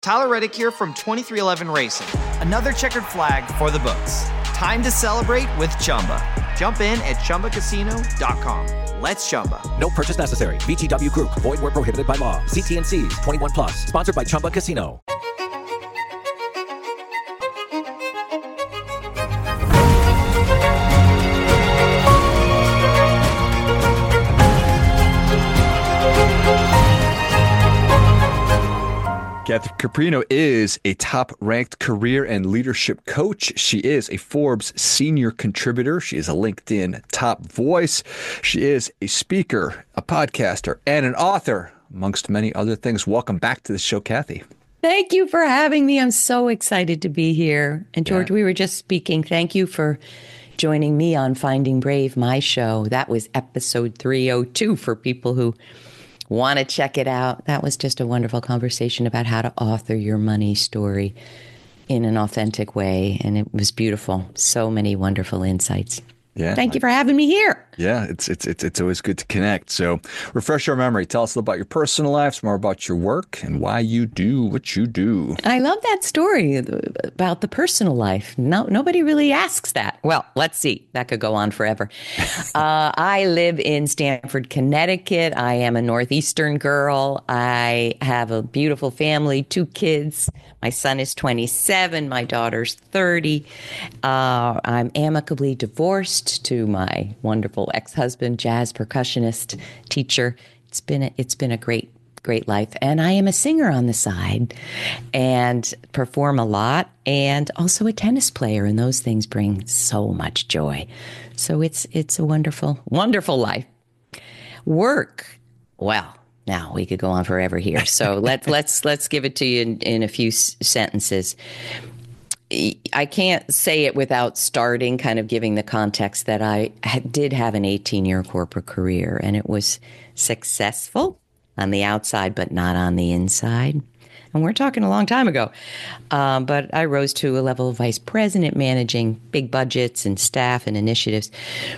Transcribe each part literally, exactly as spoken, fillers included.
Tyler Reddick here from twenty-three eleven Racing. Another checkered flag for the books. Time to celebrate with Chumba. Jump in at Chumba Casino dot com. Let's Chumba. No purchase necessary. V G W Group. Void where prohibited by law. See T and C's. twenty-one plus. Sponsored by Chumba Casino. Kathy Caprino is a top-ranked career and leadership coach. She is a Forbes senior contributor. She is a LinkedIn top voice. She is a speaker, a podcaster, and an author, amongst many other things. Welcome back to the show, Kathy. Thank you for having me. I'm so excited to be here. And George, Yeah. we were just speaking. Thank you for joining me on Finding Brave, my show. That was episode three oh two for people who want to check it out. That was just a wonderful conversation about how to author your money story in an authentic way. And it was beautiful. So many wonderful insights. Yeah. Thank you for having me here. Yeah, it's it's it's it's always good to connect. So refresh our memory. Tell us a little about your personal life, some more about your work, and why you do what you do. I love that story about the personal life. No, nobody really asks that. Well, let's see. That could go on forever. uh, I live in Stamford, Connecticut. I am a Northeastern girl. I have a beautiful family, two kids. My son is twenty-seven. My daughter's thirty. Uh, I'm amicably divorced to my wonderful ex-husband, jazz percussionist, teacher. It's been a, it's been a great great life. And I am a singer on the side and perform a lot, and also a tennis player. And those things bring so much joy. So it's it's a wonderful, wonderful life. Work. Well, now we could go on forever here. So let's let's let's give it to you in, in a few s- sentences. I can't say it without starting kind of giving the context that I had, did have an eighteen-year corporate career, and it was successful on the outside, but not on the inside. And we're talking a long time ago. Um, but I rose to a level of vice president, managing big budgets and staff and initiatives.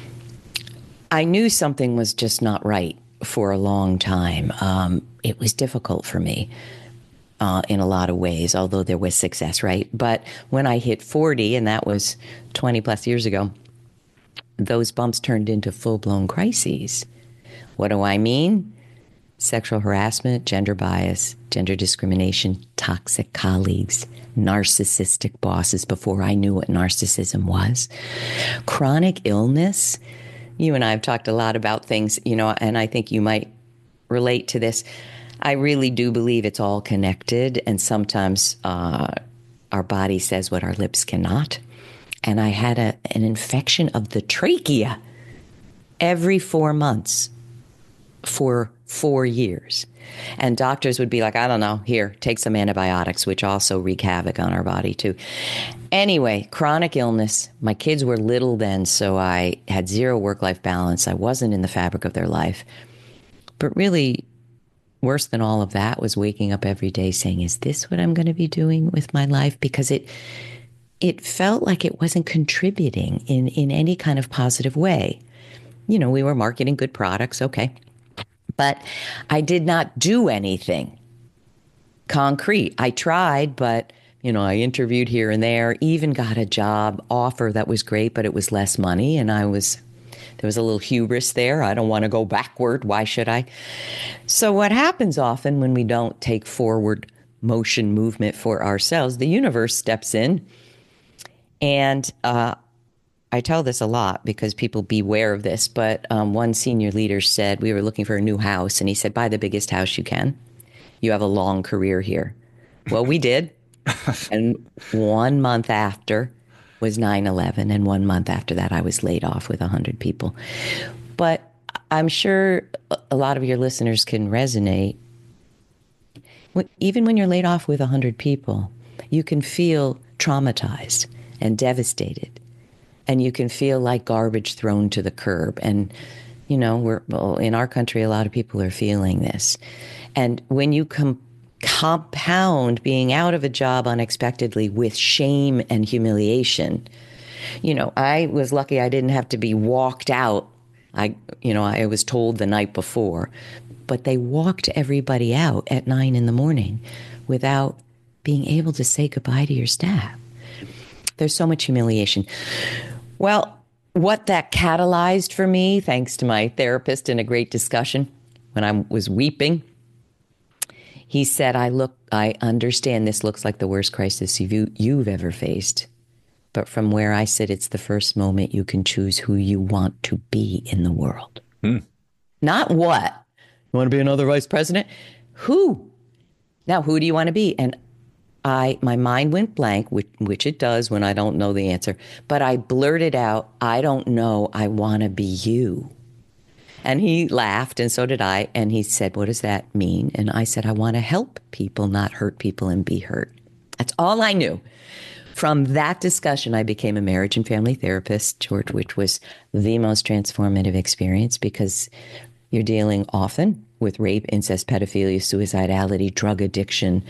I knew something was just not right for a long time. Um, it was difficult for me. Uh, in a lot of ways, although there was success, right? But when I hit forty, and that was twenty plus years ago, those bumps turned into full-blown crises. What do I mean? Sexual harassment, gender bias, gender discrimination, toxic colleagues, narcissistic bosses before I knew what narcissism was, chronic illness. You and I have talked a lot about things, you know, and I think you might relate to this. I really do believe it's all connected, and sometimes uh, our body says what our lips cannot. And I had a, an infection of the trachea every four months for four years. And doctors would be like, I don't know, here, take some antibiotics, which also wreak havoc on our body too. Anyway, chronic illness. My kids were little then, so I had zero work-life balance. I wasn't in the fabric of their life. But really, worse than all of that was waking up every day saying, is this what I'm going to be doing with my life? Because it it felt like it wasn't contributing in, in any kind of positive way. You know, we were marketing good products, okay. But I did not do anything concrete. I tried, but, you know, I interviewed here and there, even got a job offer that was great, but it was less money. And I was, there was a little hubris there. I don't want to go backward. Why should I? So what happens often when we don't take forward motion movement for ourselves, the universe steps in. And uh, I tell this a lot because people beware of this, but um, one senior leader said, we were looking for a new house, and he said, buy the biggest house you can. You have a long career here. Well, we did. And one month after was nine eleven, and one month after that, I was laid off with one hundred people. But I'm sure a lot of your listeners can resonate. Even when you're laid off with one hundred people, you can feel traumatized and devastated. And you can feel like garbage thrown to the curb. And, you know, we're well, in our country, a lot of people are feeling this. And when you com- compound being out of a job unexpectedly with shame and humiliation, you know, I was lucky I didn't have to be walked out. I, you know, I was told the night before, but they walked everybody out at nine in the morning without being able to say goodbye to your staff. There's so much humiliation. Well, what that catalyzed for me, thanks to my therapist in a great discussion when I was weeping, he said, I look, I understand this looks like the worst crisis you've, you've ever faced. But from where I sit, it's the first moment you can choose who you want to be in the world. Hmm. Not what. You want to be another vice president? Who? Now, who do you want to be? And I, my mind went blank, which, which it does when I don't know the answer. But I blurted out, I don't know. I want to be you. And he laughed, and so did I. And he said, what does that mean? And I said, I want to help people, not hurt people and be hurt. That's all I knew. From that discussion, I became a marriage and family therapist, George, which was the most transformative experience because you're dealing often with rape, incest, pedophilia, suicidality, drug addiction.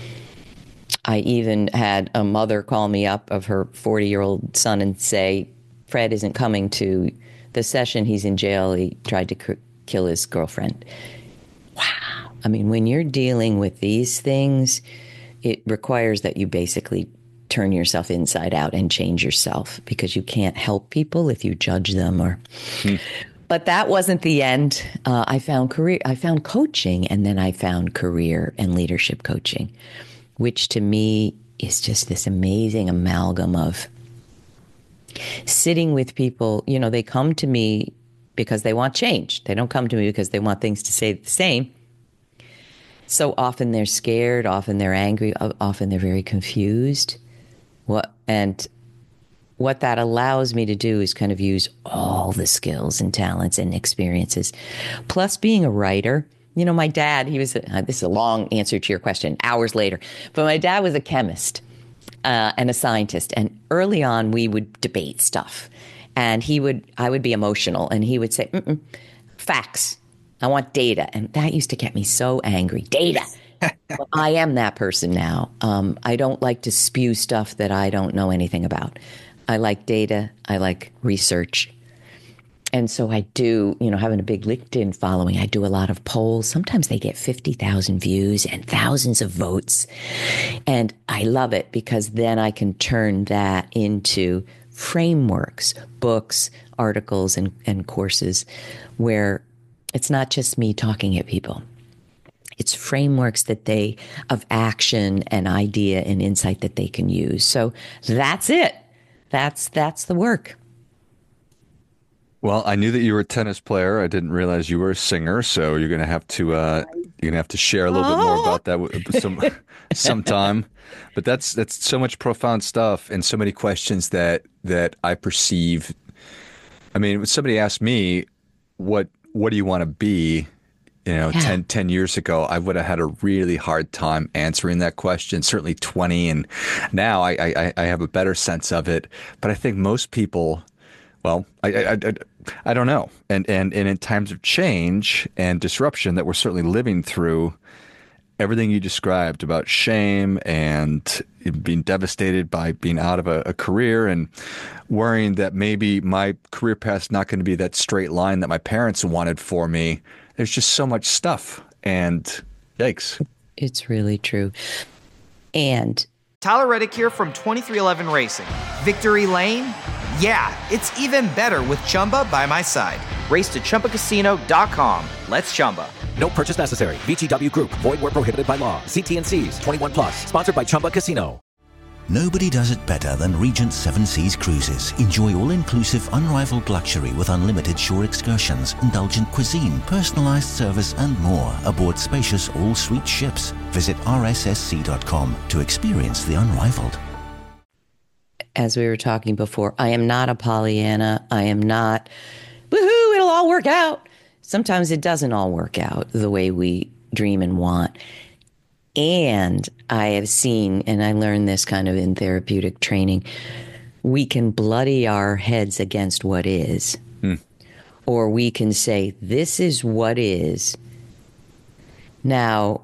I even had a mother call me up of her forty-year-old son and say, Fred isn't coming to the session. He's in jail. He tried to c- kill his girlfriend. Wow. I mean, when you're dealing with these things, it requires that you basically turn yourself inside out and change yourself because you can't help people if you judge them or... Hmm. But that wasn't the end. Uh, I found career, I found coaching, and then I found career and leadership coaching, which to me is just this amazing amalgam of sitting with people. You know, they come to me because they want change. They don't come to me because they want things to stay the same. So often they're scared, often they're angry, often they're very confused. What and what that allows me to do is kind of use all the skills and talents and experiences. Plus being a writer, you know, my dad, he was, a, uh, this is a long answer to your question, hours later, but my dad was a chemist uh, and a scientist. And early on we would debate stuff and he would, I would be emotional and he would say, Mm-mm, facts, I want data. And that used to get me so angry. Data. Well, I am that person now. Um, I don't like to spew stuff that I don't know anything about. I like data. I like research. And so I do, you know, having a big LinkedIn following, I do a lot of polls. Sometimes they get fifty thousand views and thousands of votes. And I love it because then I can turn that into frameworks, books, articles, and, and courses where it's not just me talking at people. It's frameworks that they, of action and idea and insight that they can use. So that's it. That's that's the work. Well, I knew that you were a tennis player. I didn't realize you were a singer. So you're going to have to uh, you're going to have to share a little oh. bit more about that some sometime. But that's that's so much profound stuff and so many questions that that I perceive. I mean, when somebody asked me, "What what do you want to be?" You know, yeah. ten, ten years ago, I would have had a really hard time answering that question, certainly twenty. And now I, I, I have a better sense of it. But I think most people, well, I, I, I, I don't know. And, and, and in times of change and disruption that we're certainly living through, everything you described about shame and being devastated by being out of a, a career and worrying that maybe my career path is not going to be that straight line that my parents wanted for me. There's just so much stuff, and yikes. It's really true. And Tyler Reddick here from twenty-three eleven Racing. Victory Lane? Yeah, it's even better with Chumba by my side. Race to Chumba Casino dot com. Let's Chumba. No purchase necessary. V G W Group. Void where prohibited by law. See T and C's. twenty-one plus. Sponsored by Chumba Casino. Nobody does it better than Regent Seven Seas Cruises. Enjoy all-inclusive, unrivaled luxury with unlimited shore excursions, indulgent cuisine, personalized service, and more aboard spacious all-suite ships. Visit R S S C dot com to experience the unrivaled. As we were talking before, I am not a Pollyanna. I am not, woohoo, it'll all work out. Sometimes it doesn't all work out the way we dream and want. And I have seen, and I learned this kind of in therapeutic training, we can bloody our heads against what is. Hmm. Or we can say, this is what is. Now,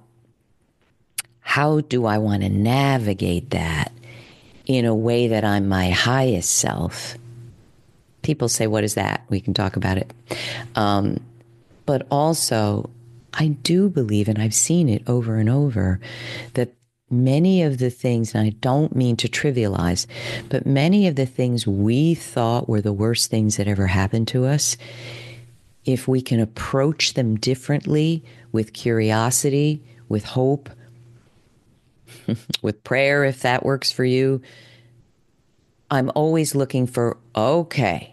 how do I want to navigate that in a way that I'm my highest self? People say, what is that? We can talk about it. Um, but also, I do believe, and I've seen it over and over, that many of the things, and I don't mean to trivialize, but many of the things we thought were the worst things that ever happened to us, if we can approach them differently with curiosity, with hope, with prayer, if that works for you, I'm always looking for, okay,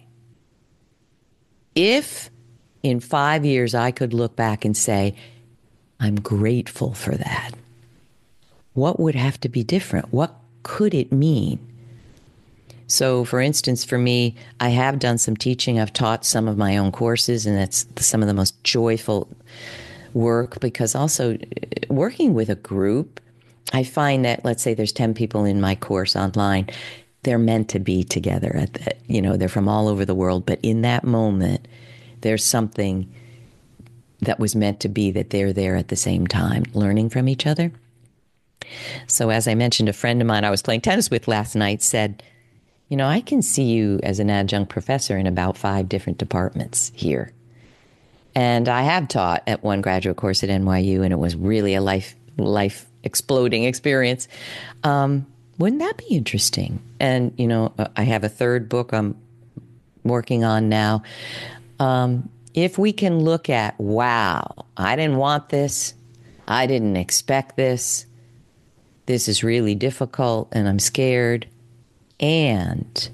if in five years I could look back and say, I'm grateful for that, what would have to be different? What could it mean? So, for instance, for me, I have done some teaching. I've taught some of my own courses, and that's some of the most joyful work, because also working with a group, I find that, let's say there's ten people in my course online, they're meant to be together. At the, you know, they're from all over the world, but in that moment, there's something that was meant to be, that they're there at the same time, learning from each other. So as I mentioned, a friend of mine I was playing tennis with last night said, you know, I can see you as an adjunct professor in about five different departments here. And I have taught at one graduate course at N Y U, and it was really a life, life exploding experience. Um, wouldn't that be interesting? And, you know, I have a third book I'm working on now. Um, if we can look at, wow, I didn't want this, I didn't expect this, this is really difficult and I'm scared, and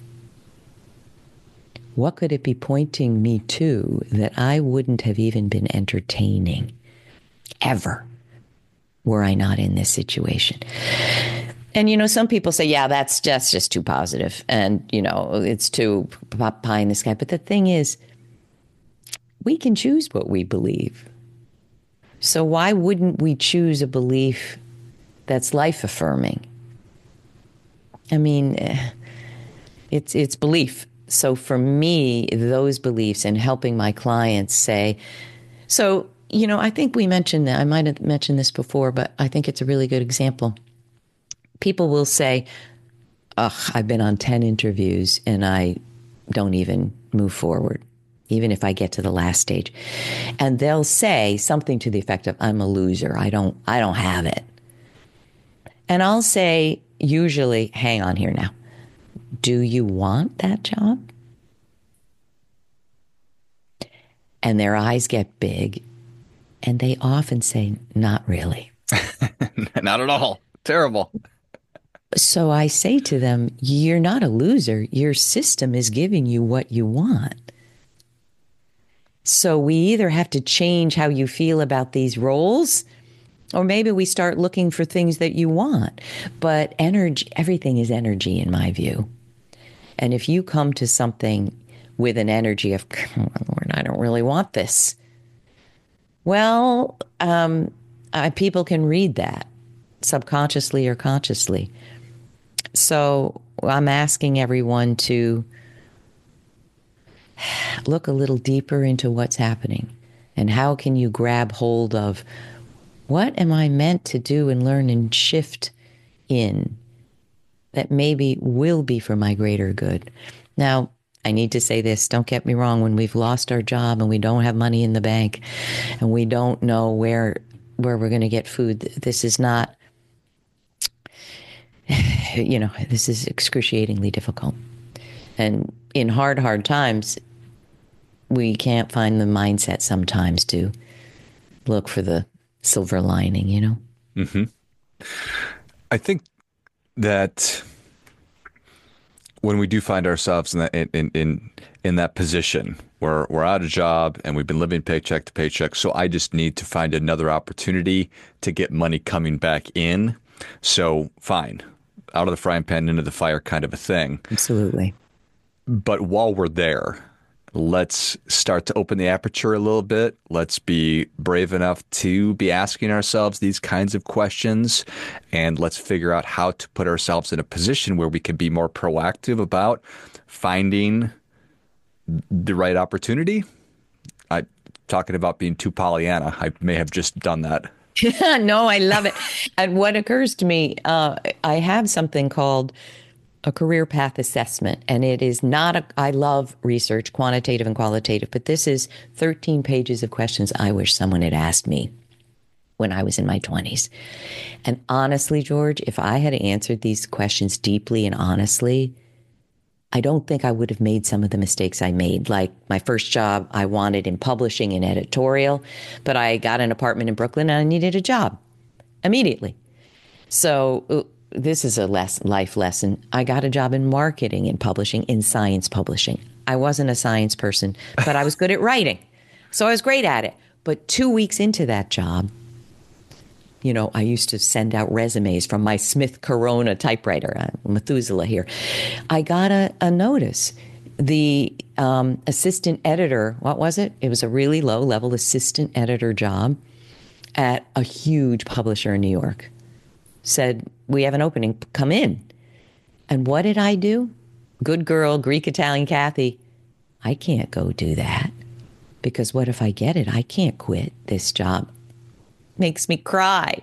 what could it be pointing me to that I wouldn't have even been entertaining ever were I not in this situation? And, you know, some people say, yeah, that's just, just too positive. And, you know, it's too pie in the sky. But the thing is, we can choose what we believe. So why wouldn't we choose a belief that's life-affirming? I mean, it's it's belief. So for me, those beliefs and helping my clients say, so, you know, I think we mentioned that, I might have mentioned this before, but I think it's a really good example. People will say, ugh, I've been on ten interviews and I don't even move forward, even if I get to the last stage. And they'll say something to the effect of, I'm a loser. I don't, I don't have it. And I'll say, usually, hang on here now. Do you want that job? And their eyes get big, and they often say, not really. Not at all. Terrible. So I say to them, you're not a loser. Your system is giving you what you want. So we either have to change how you feel about these roles, or maybe we start looking for things that you want. But energy, everything is energy in my view. And if you come to something with an energy of, Lord, I don't really want this, well, um, uh, people can read that subconsciously or consciously. So I'm asking everyone to look a little deeper into what's happening, and how can you grab hold of, what am I meant to do and learn and shift in that maybe will be for my greater good? Now, I need to say this, don't get me wrong, when we've lost our job and we don't have money in the bank and we don't know where where we're going to get food, this is not, you know, this is excruciatingly difficult. And in hard, hard times, we can't find the mindset sometimes to look for the silver lining, you know? Mm-hmm. I think that when we do find ourselves in that in in in that position where we're out of job and we've been living paycheck to paycheck, so I just need to find another opportunity to get money coming back in. So fine, out of the frying pan into the fire kind of a thing. Absolutely. But while we're there, let's start to open the aperture a little bit. Let's be brave enough to be asking ourselves these kinds of questions, and let's figure out how to put ourselves in a position where we can be more proactive about finding the right opportunity. I talking about being too Pollyanna. I may have just done that. No, I love it. And what occurs to me, uh, I have something called a career path assessment, and it is not a, I love research, quantitative and qualitative, but this is thirteen pages of questions I wish someone had asked me when I was in my twenties. And honestly, George, if I had answered these questions deeply and honestly, I don't think I would have made some of the mistakes I made. Like my first job, I wanted in publishing and editorial, but I got an apartment in Brooklyn and I needed a job immediately. So uh, this is a less life lesson. I got a job in marketing and publishing, in science publishing. I wasn't a science person, but I was good at writing. So I was great at it. But two weeks into that job, you know, I used to send out resumes from my Smith Corona typewriter, uh, Methuselah here. I got a, a notice. The um, assistant editor, what was it? It was a really low-level assistant editor job at a huge publisher in New York. Said, we have an opening, come in. And what did I do? Good girl, Greek Italian Kathy. I can't go do that. Because what if I get it? I can't quit this job. Makes me cry.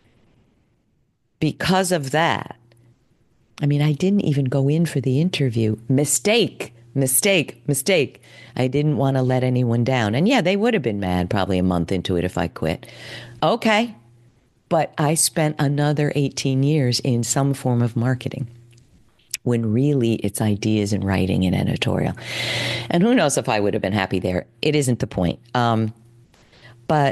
Because of that, I mean, I didn't even go in for the interview. Mistake, mistake, mistake. I didn't want to let anyone down. And yeah, they would have been mad probably a month into it if I quit. Okay. But I spent another eighteen years in some form of marketing, when really it's ideas and writing and editorial. And who knows if I would have been happy there. It isn't the point. Um, but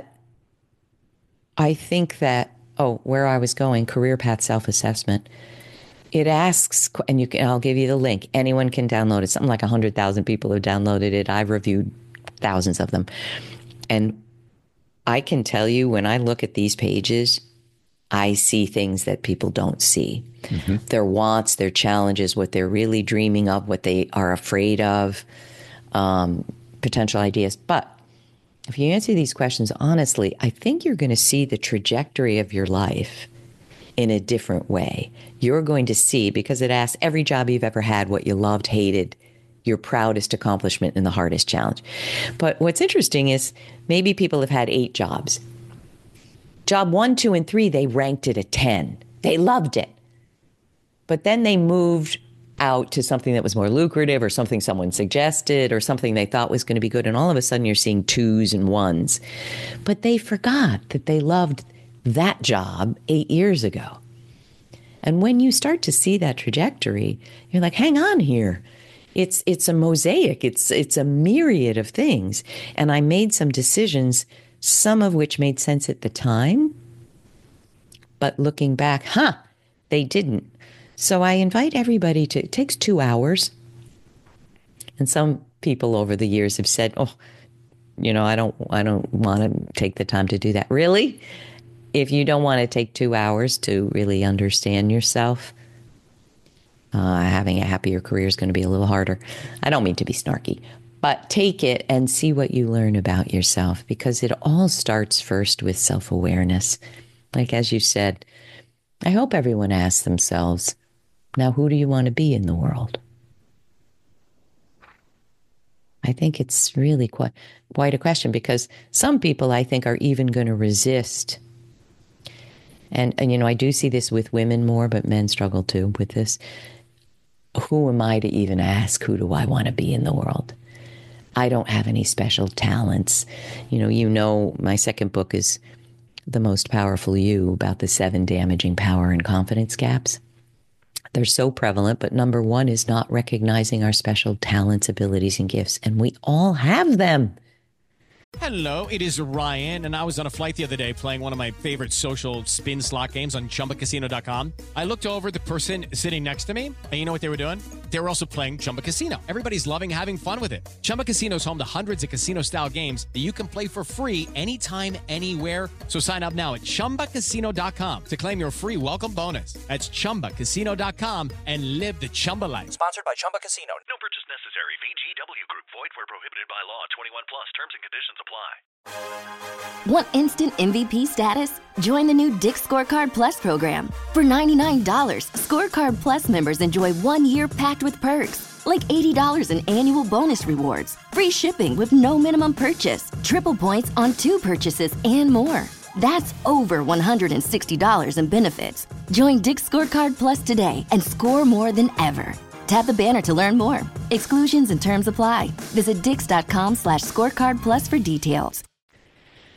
I think that, oh, where I was going, Career Path Self-Assessment, it asks, and you can, I'll give you the link. Anyone can download it. Something like one hundred thousand people have downloaded it. I've reviewed thousands of them. And I can tell you, when I look at these pages, I see things that people don't see. Mm-hmm. Their wants, their challenges, what they're really dreaming of, what they are afraid of, um, potential ideas. But if you answer these questions honestly, I think you're going to see the trajectory of your life in a different way. You're going to see, because it asks every job you've ever had, what you loved, hated, your proudest accomplishment, and the hardest challenge. But what's interesting is maybe people have had eight jobs. Job one, two, and three, they ranked it a ten. They loved it. But then they moved out to something that was more lucrative, or something someone suggested, or something they thought was going to be good. And all of a sudden you're seeing twos and ones. But they forgot that they loved that job eight years ago. And when you start to see that trajectory, you're like, hang on here. It's it's a mosaic. It's it's a myriad of things. And I made some decisions, some of which made sense at the time, but looking back, huh, they didn't. So I invite everybody to, it takes two hours. And some people over the years have said, oh, you know, I don't, I don't want to take the time to do that. Really? If you don't want to take two hours to really understand yourself, uh, having a happier career is going to be a little harder. I don't mean to be snarky, but take it and see what you learn about yourself, because it all starts first with self-awareness. Like, as you said, I hope everyone asks themselves, now, who do you want to be in the world? I think it's really quite, quite a question, because some people, I think, are even going to resist. And, and, you know, I do see this with women more, but men struggle too with this. Who am I to even ask, who do I want to be in the world? I don't have any special talents. You know, you know, my second book is The Most Powerful You, about the seven damaging power and confidence gaps. They're so prevalent, but number one is not recognizing our special talents, abilities, and gifts. And we all have them. Hello, it is Ryan, and I was on a flight the other day playing one of my favorite social spin slot games on Chumba Casino dot com. I looked over at the person sitting next to me, and you know what they were doing? They were also playing Chumba Casino. Everybody's loving having fun with it. Chumba Casino is home to hundreds of casino-style games that you can play for free anytime, anywhere. So sign up now at Chumba Casino dot com to claim your free welcome bonus. That's Chumba Casino dot com and live the Chumba life. Sponsored by Chumba Casino. No purchase necessary. V G W Group. Void where prohibited by law. twenty-one plus. Terms and conditions apply. Want instant M V P status? Join the new Dick's Scorecard Plus program. For ninety-nine dollars, Scorecard Plus members enjoy one year packed with perks, like eighty dollars in annual bonus rewards, free shipping with no minimum purchase, triple points on two purchases, and more. That's over one hundred sixty dollars in benefits. Join Dick's Scorecard Plus today and score more than ever. Tap the banner to learn more. Exclusions and terms apply. Visit dix dot com slash scorecard plus for details.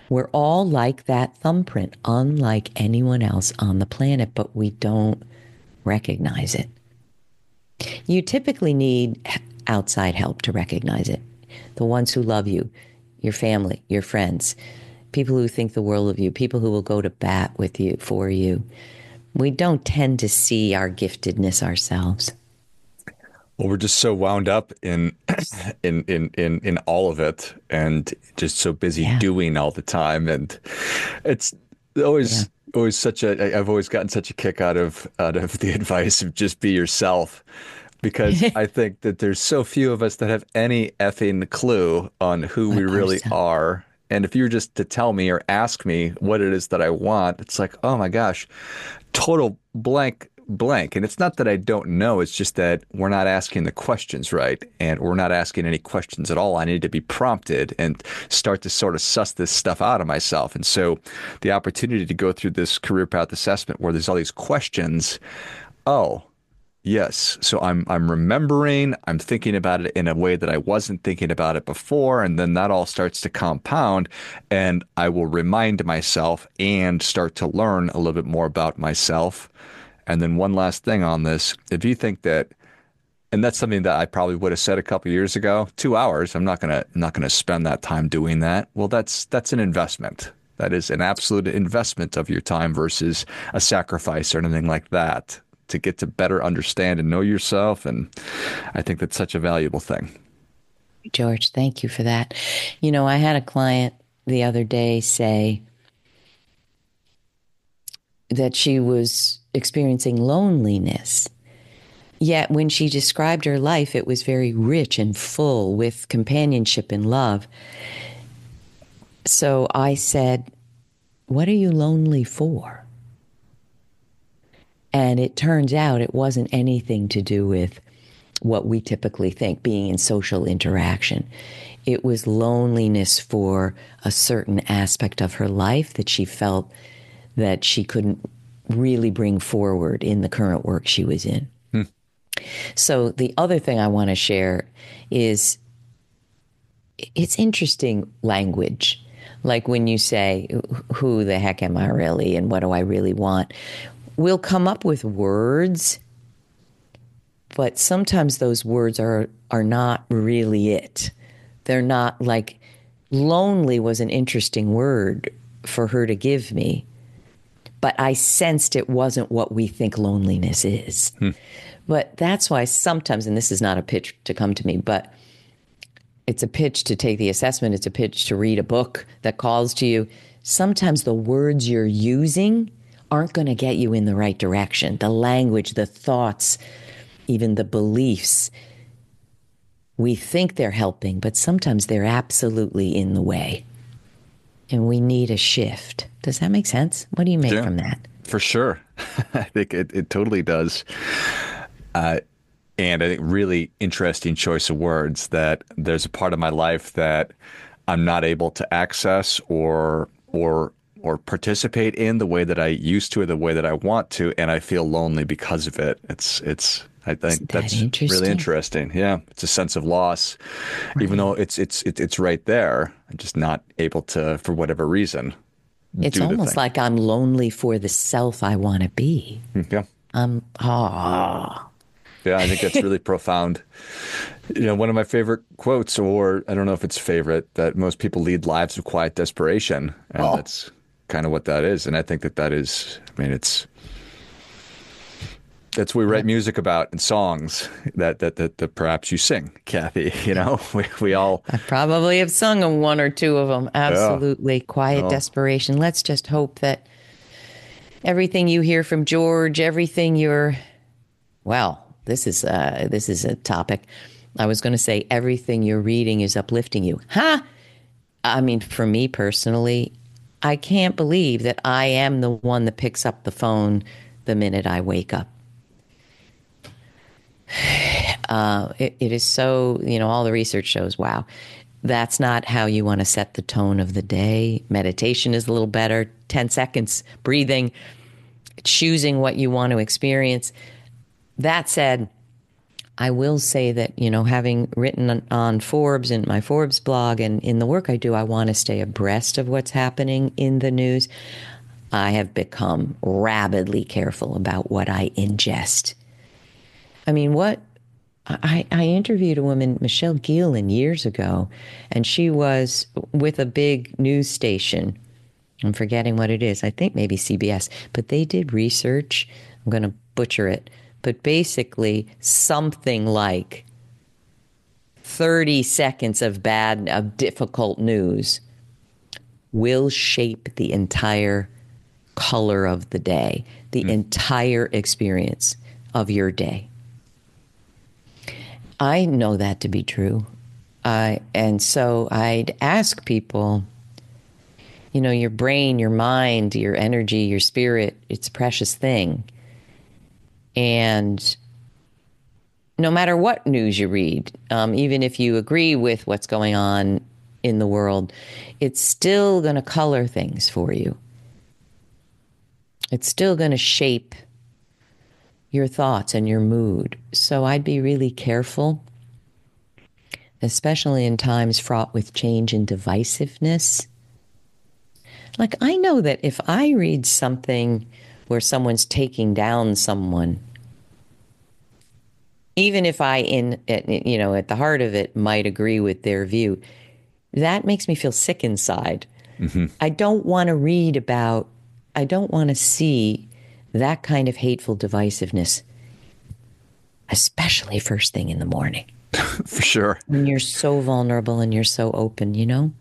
We're all like that thumbprint, unlike anyone else on the planet, but we don't recognize it. You typically need outside help to recognize it. The ones who love you, your family, your friends, people who think the world of you, people who will go to bat with you, for you. We don't tend to see our giftedness ourselves. Well, we're just so wound up in in in in, in all of it, and just so busy yeah. doing all the time, and it's always yeah. always such a. I've always gotten such a kick out of out of the advice of just be yourself, because I think that there's so few of us that have any effing clue on who we really are. And if you were just to tell me or ask me what it is that I want, it's like, oh my gosh, total blank. blank. And it's not that I don't know. It's just that we're not asking the questions right. And we're not asking any questions at all. I need to be prompted and start to sort of suss this stuff out of myself. And so the opportunity to go through this career path assessment where there's all these questions. Oh, yes. So I'm I'm remembering, I'm thinking about it in a way that I wasn't thinking about it before. And then that all starts to compound, and I will remind myself and start to learn a little bit more about myself. And then one last thing on this, if you think that, and that's something that I probably would have said a couple of years ago, two hours, I'm not gonna not gonna spend that time doing that. Well, that's that's an investment. That is an absolute investment of your time versus a sacrifice or anything like that, to get to better understand and know yourself. And I think that's such a valuable thing. George, thank you for that. You know, I had a client the other day say that she was experiencing loneliness. Yet when she described her life, it was very rich and full with companionship and love. So I said, what are you lonely for? And it turns out it wasn't anything to do with what we typically think, being in social interaction. It was loneliness for a certain aspect of her life that she felt that she couldn't really bring forward in the current work she was in. Hmm. So the other thing I want to share is it's interesting language. Like when you say, who the heck am I really and what do I really want? We'll come up with words, but sometimes those words are are not really it. They're not like, lonely was an interesting word for her to give me, but I sensed it wasn't what we think loneliness is. Hmm. But that's why sometimes, and this is not a pitch to come to me, but it's a pitch to take the assessment. It's a pitch to read a book that calls to you. Sometimes the words you're using aren't going to get you in the right direction. The language, the thoughts, even the beliefs. We think they're helping, but sometimes they're absolutely in the way. And we need a shift. Does that make sense? What do you make yeah, from that? For sure. I think it, it totally does. Uh, and I think really interesting choice of words, that there's a part of my life that I'm not able to access or or or participate in the way that I used to or the way that I want to, and I feel lonely because of it. It's it's I think Isn't that that's interesting? really interesting. Yeah, it's a sense of loss, right. Even though it's it's it, it's right there. I'm just not able to, for whatever reason. It's do almost like I'm lonely for the self I want to be. Yeah. Um. Ah. Yeah, I think that's really profound. You know, one of my favorite quotes, or I don't know if it's favorite, that most people lead lives of quiet desperation, and oh. that's kind of what that is. And I think that that is, I mean, it's, that's what we write music about and songs that, that, that, that perhaps you sing, Kathy, you know, we, we all. I probably have sung one or two of them. Absolutely. Yeah. Quiet oh. desperation. Let's just hope that everything you hear from George, everything you're, well, this is, uh, this is a topic. I was going to say everything you're reading is uplifting you. Huh? I mean, for me personally, I can't believe that I am the one that picks up the phone the minute I wake up. Uh, it, it is so, you know, all the research shows, wow, that's not how you want to set the tone of the day. Meditation is a little better. ten seconds, breathing, choosing what you want to experience. That said, I will say that, you know, having written on, on Forbes and my Forbes blog and in the work I do, I want to stay abreast of what's happening in the news. I have become rabidly careful about what I ingest. I mean, what I, I interviewed a woman, Michelle Gielan, years ago, and she was with a big news station. I'm forgetting what it is. I think maybe C B S, but they did research. I'm going to butcher it. But basically something like thirty seconds of bad, of difficult news will shape the entire color of the day, the mm. entire experience of your day. I know that to be true. Uh, and so I'd ask people, you know, your brain, your mind, your energy, your spirit, it's a precious thing. And no matter what news you read, um, even if you agree with what's going on in the world, it's still going to color things for you. It's still going to shape your thoughts and your mood. So I'd be really careful, especially in times fraught with change and divisiveness. Like, I know that if I read something where someone's taking down someone, even if I, in you know, at the heart of it, might agree with their view, that makes me feel sick inside. Mm-hmm. I don't want to read about, I don't want to see that kind of hateful divisiveness, especially first thing in the morning. For sure. When you're so vulnerable and you're so open, you know?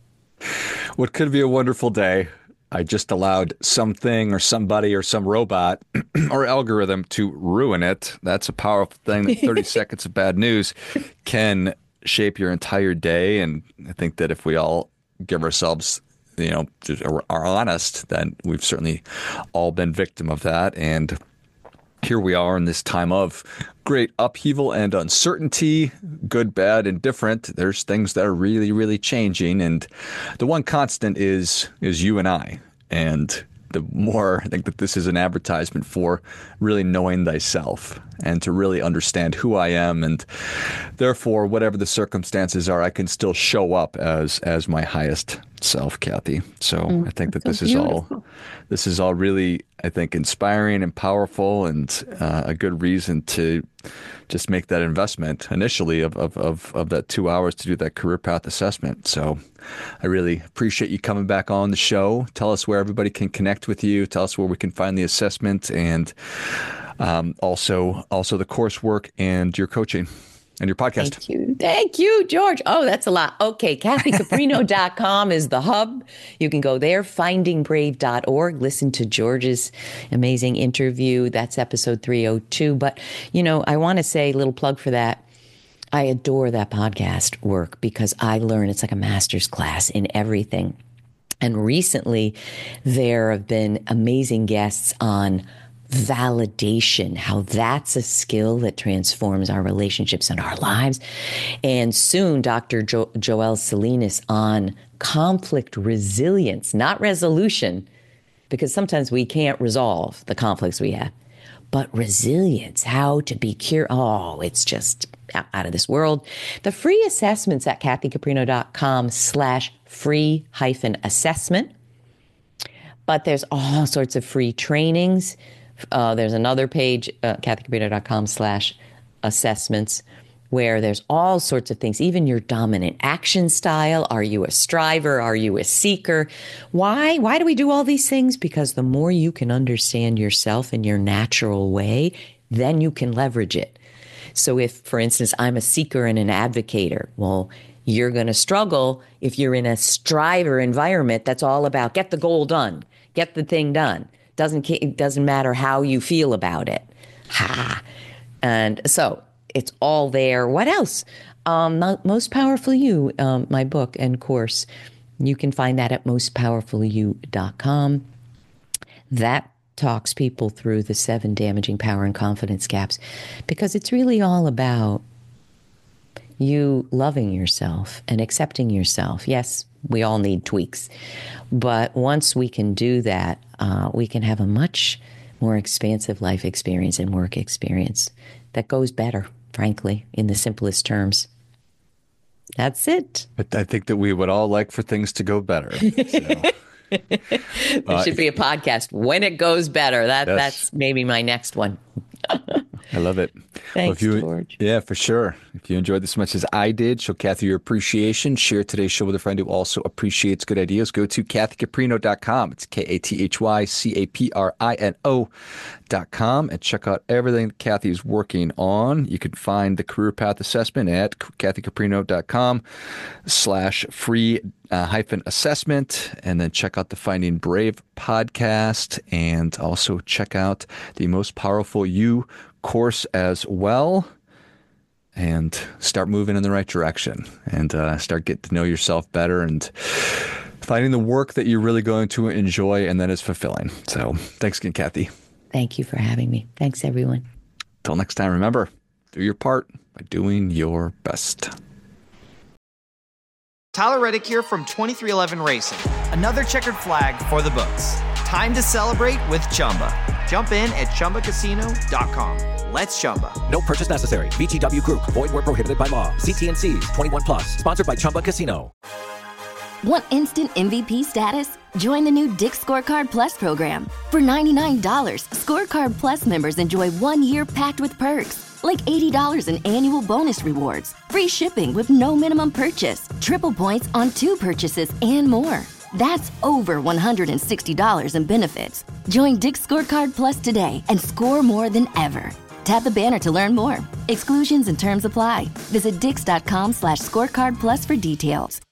What could be a wonderful day. I just allowed something or somebody or some robot or algorithm to ruin it. That's a powerful thing, that thirty seconds of bad news can shape your entire day. And I think that if we all give ourselves, you know, are honest, then we've certainly all been victim of that. And here we are in this time of great upheaval and uncertainty, good, bad, and different. There's things that are really, really changing. And the one constant is is you and I. And the more, I think that this is an advertisement for really knowing thyself and to really understand who I am. And therefore, whatever the circumstances are, I can still show up as as my highest self, Kathy. So mm, I think that this so is all this is all really, I think, inspiring and powerful, and uh, a good reason to just make that investment initially of, of, of, of that two hours to do that career path assessment. So I really appreciate you coming back on the show. Tell us where everybody can connect with you. Tell us where we can find the assessment, and um, also also the coursework and your coaching and your podcast. Thank you. Thank you, George. Oh, that's a lot. Okay. Kathy Caprino dot com is the hub. You can go there, finding brave dot org. Listen to George's amazing interview. That's episode three oh two. But, you know, I want to say a little plug for that. I adore that podcast work because I learn, it's like a master's class in everything. And recently there have been amazing guests on validation, how that's a skill that transforms our relationships and our lives. And soon, Doctor Jo- Joel Salinas on conflict resilience, not resolution, because sometimes we can't resolve the conflicts we have, but resilience, how to be cure. Oh, it's just out of this world. The free assessments at Kathy Caprino dot com slash free hyphen assessment. But there's all sorts of free trainings. Uh, there's another page, uh, Kathy Caprino dot com slash assessments, where there's all sorts of things, even your dominant action style. Are you a striver? Are you a seeker? Why? Why do we do all these things? Because the more you can understand yourself in your natural way, then you can leverage it. So if, for instance, I'm a seeker and an advocator, well, you're going to struggle if you're in a striver environment that's all about get the goal done, get the thing done. Doesn't it doesn't matter how you feel about it. Ha. And so it's all there. What else? Um, Most Powerful You, um, my book and course. You can find that at most powerful you dot com. That talks people through the seven damaging power and confidence gaps, because it's really all about you loving yourself and accepting yourself. Yes, we all need tweaks. But once we can do that, uh, we can have a much more expansive life experience and work experience that goes better frankly, in the simplest terms. That's it. But I think that we would all like for things to go better. So. There Uh, should be a podcast when it goes better. That Yes. That's maybe my next one. I love it. Thanks, if you, George. Yeah, for sure. If you enjoyed this as much as I did, show Kathy your appreciation. Share today's show with a friend who also appreciates good ideas. Go to Kathy Caprino dot com. It's K A T H Y C A P R I N O dot com and check out everything that Kathy is working on. You can find the career path assessment at Kathy Caprino dot com slash free uh, hyphen assessment. And then check out the Finding Brave podcast and also check out the Most Powerful You course as well, and start moving in the right direction and uh, start getting to know yourself better and finding the work that you're really going to enjoy and that is fulfilling. So thanks again, Kathy. Thank you for having me. Thanks, everyone. Till next time, remember, do your part by doing your best. Tyler Reddick here from twenty-three eleven Racing. Another checkered flag for the books. Time to celebrate with Chumba. Jump in at Chumba Casino dot com. Let's Chumba. No purchase necessary. V G W Group. Void where prohibited by law. See T N Cs. twenty-one plus. Sponsored by Chumba Casino. Want instant M V P status? Join the new Dick's Scorecard Plus program. For ninety-nine dollars, Scorecard Plus members enjoy one year packed with perks, like eighty dollars in annual bonus rewards, free shipping with no minimum purchase, triple points on two purchases, and more. That's over one hundred sixty dollars in benefits. Join Dick's Scorecard Plus today and score more than ever. Tap the banner to learn more. Exclusions and terms apply. Visit dix dot com slash scorecard plus for details.